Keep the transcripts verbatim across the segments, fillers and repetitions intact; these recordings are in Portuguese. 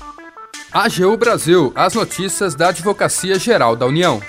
A G U Brasil, as notícias da Advocacia Geral da União.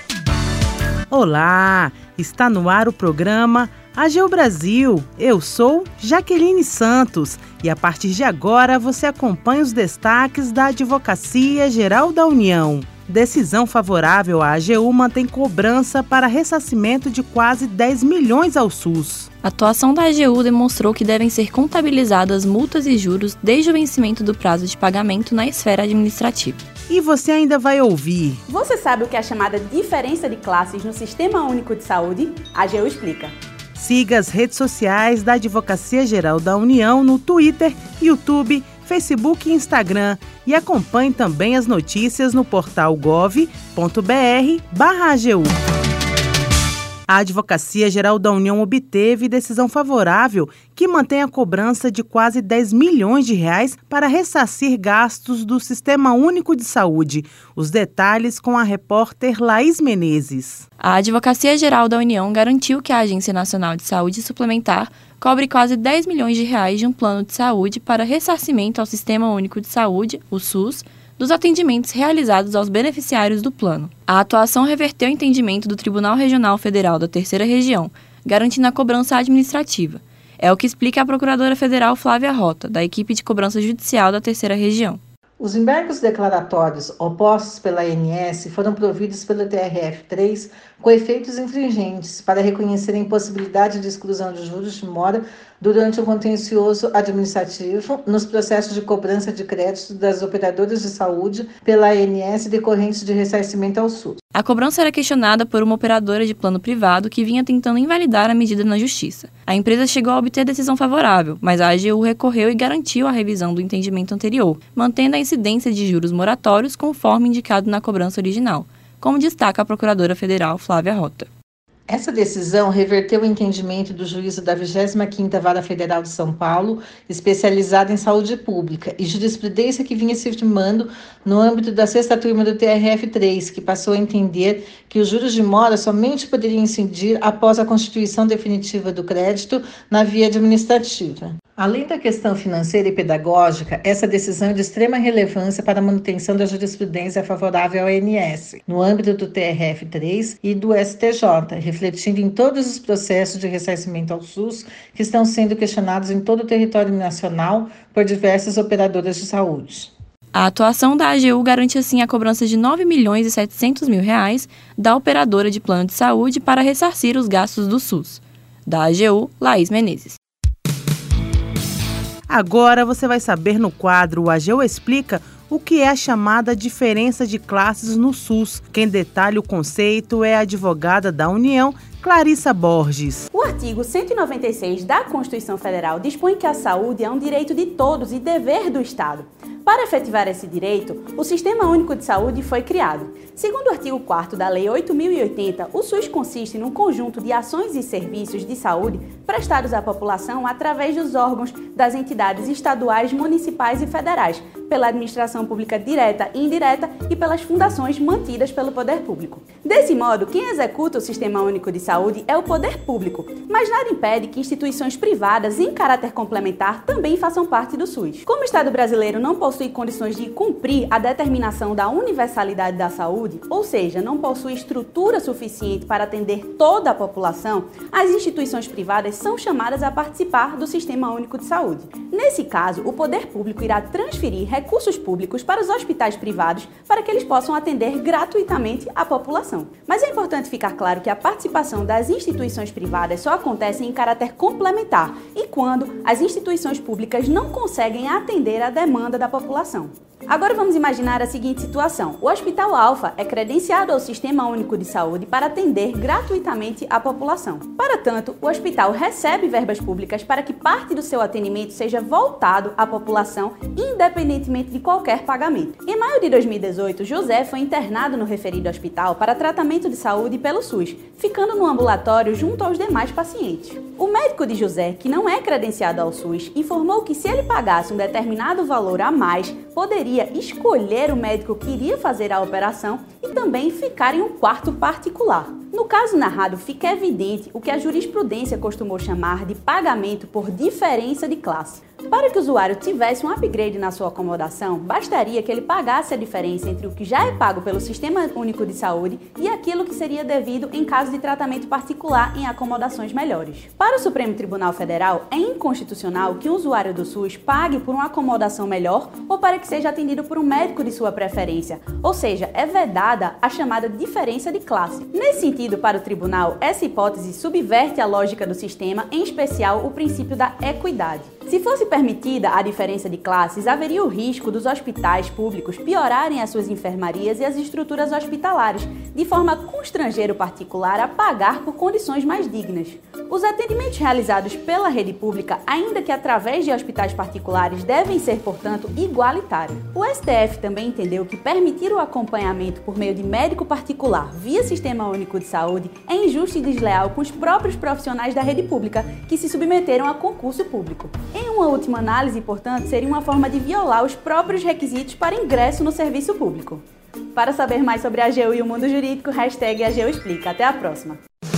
Olá, está no ar o programa A G U Brasil. Eu sou Jaqueline Santos e a partir de agora você acompanha os destaques da Advocacia Geral da União. Decisão favorável à A G U mantém cobrança para ressarcimento de quase dez milhões ao SUS. A atuação da A G U demonstrou que devem ser contabilizadas multas e juros desde o vencimento do prazo de pagamento na esfera administrativa. E você ainda vai ouvir. Você sabe o que é a chamada diferença de classes no Sistema Único de Saúde? A A G U explica. Siga as redes sociais da Advocacia Geral da União no Twitter, YouTube, Facebook e Instagram e acompanhe também as notícias no portal gov ponto br barra A G U. A Advocacia Geral da União obteve decisão favorável que mantém a cobrança de quase dez milhões de reais para ressarcir gastos do Sistema Único de Saúde. Os detalhes com a repórter Laís Menezes. A Advocacia Geral da União garantiu que a Agência Nacional de Saúde Suplementar cobre quase dez milhões de reais de um plano de saúde para ressarcimento ao Sistema Único de Saúde, o SUS, dos atendimentos realizados aos beneficiários do plano. A atuação reverteu o entendimento do Tribunal Regional Federal da Terceira Região, garantindo a cobrança administrativa. É o que explica a Procuradora Federal Flávia Rota, da equipe de cobrança judicial da Terceira Região. Os embargos declaratórios opostos pela A N S foram providos pelo T R F três com efeitos infringentes para reconhecer a impossibilidade de exclusão de juros de mora durante o contencioso administrativo nos processos de cobrança de crédito das operadoras de saúde pela A N S decorrentes de ressarcimento ao SUS. A cobrança era questionada por uma operadora de plano privado que vinha tentando invalidar a medida na Justiça. A empresa chegou a obter decisão favorável, mas a A G U recorreu e garantiu a revisão do entendimento anterior, mantendo a incidência de juros moratórios conforme indicado na cobrança original, como destaca a Procuradora Federal Flávia Rota. Essa decisão reverteu o entendimento do juízo da vigésima quinta Vara Federal de São Paulo, especializada em saúde pública, e jurisprudência que vinha se firmando no âmbito da sexta turma do T R F três, que passou a entender que os juros de mora somente poderiam incidir após a constituição definitiva do crédito na via administrativa. Além da questão financeira e pedagógica, essa decisão é de extrema relevância para a manutenção da jurisprudência favorável ao A N S, no âmbito do T R F três e do S T J, refletindo em todos os processos de ressarcimento ao SUS que estão sendo questionados em todo o território nacional por diversas operadoras de saúde. A atuação da A G U garante assim a cobrança de nove milhões e setecentos mil reais da operadora de plano de saúde para ressarcir os gastos do SUS. Da A G U, Laís Menezes. Agora você vai saber no quadro O A G U Explica o que é a chamada diferença de classes no SUS. Quem detalha o conceito é a advogada da União, Clarissa Borges. O artigo cento e noventa e seis da Constituição Federal dispõe que a saúde é um direito de todos e dever do Estado. Para efetivar esse direito, o Sistema Único de Saúde foi criado. Segundo o artigo quarto da Lei oito mil e oitenta, o SUS consiste num conjunto de ações e serviços de saúde prestados à população através dos órgãos das entidades estaduais, municipais e federais, pela administração pública direta e indireta e pelas fundações mantidas pelo poder público. Desse modo, quem executa o Sistema Único de Saúde é o poder público, mas nada impede que instituições privadas em caráter complementar também façam parte do SUS. Como o Estado brasileiro não possui condições de cumprir a determinação da universalidade da saúde, ou seja, não possui estrutura suficiente para atender toda a população, as instituições privadas são chamadas a participar do Sistema Único de Saúde. Nesse caso, o poder público irá transferir recursos públicos para os hospitais privados para que eles possam atender gratuitamente a população. Mas é importante ficar claro que a participação das instituições privadas só acontece em caráter complementar e quando as instituições públicas não conseguem atender a demanda da população. Agora vamos imaginar a seguinte situação. O Hospital Alfa é credenciado ao Sistema Único de Saúde para atender gratuitamente a população. Para tanto, o hospital recebe verbas públicas para que parte do seu atendimento seja voltado à população, independentemente de qualquer pagamento. Em maio de dois mil e dezoito, José foi internado no referido hospital para tratamento de saúde pelo SUS, ficando no ambulatório junto aos demais pacientes. O médico de José, que não é credenciado ao SUS, informou que se ele pagasse um determinado valor a mais poderia escolher o médico que iria fazer a operação e também ficar em um quarto particular. No caso narrado, fica evidente o que a jurisprudência costumou chamar de pagamento por diferença de classe. Para que o usuário tivesse um upgrade na sua acomodação, bastaria que ele pagasse a diferença entre o que já é pago pelo Sistema Único de Saúde e aquilo que seria devido em caso de tratamento particular em acomodações melhores. Para o Supremo Tribunal Federal, é inconstitucional que um usuário do SUS pague por uma acomodação melhor ou para que seja atendido por um médico de sua preferência, ou seja, é vedada a chamada diferença de classe. Nesse sentido, para o tribunal, essa hipótese subverte a lógica do sistema, em especial o princípio da equidade. Se fosse permitida a diferença de classes, haveria o risco dos hospitais públicos piorarem as suas enfermarias e as estruturas hospitalares, de forma a constranger o particular a pagar por condições mais dignas. Os atendimentos realizados pela rede pública, ainda que através de hospitais particulares, devem ser, portanto, igualitários. O S T F também entendeu que permitir o acompanhamento por meio de médico particular via Sistema Único de Saúde é injusto e desleal com os próprios profissionais da rede pública que se submeteram a concurso público. Em uma última análise, portanto, seria uma forma de violar os próprios requisitos para ingresso no serviço público. Para saber mais sobre a AGU e o mundo jurídico, hashtag AGU Explica. Até a próxima!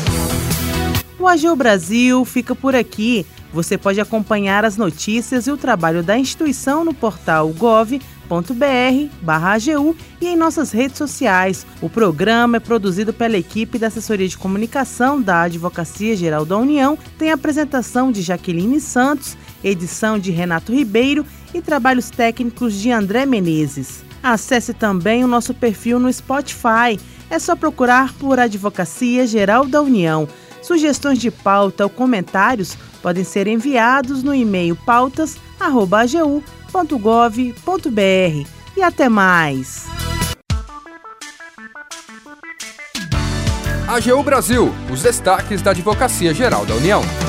O A G U Brasil fica por aqui. Você pode acompanhar as notícias e o trabalho da instituição no portal gov ponto br barra A G U e em nossas redes sociais. O programa é produzido pela equipe da Assessoria de Comunicação da Advocacia Geral da União, tem apresentação de Jaqueline Santos, edição de Renato Ribeiro e trabalhos técnicos de André Menezes. Acesse também o nosso perfil no Spotify. É só procurar por Advocacia Geral da União. Sugestões de pauta ou comentários podem ser enviados no e-mail pautas arroba a g u ponto gov ponto br. E até mais! A G U Brasil, os destaques da Advocacia Geral da União.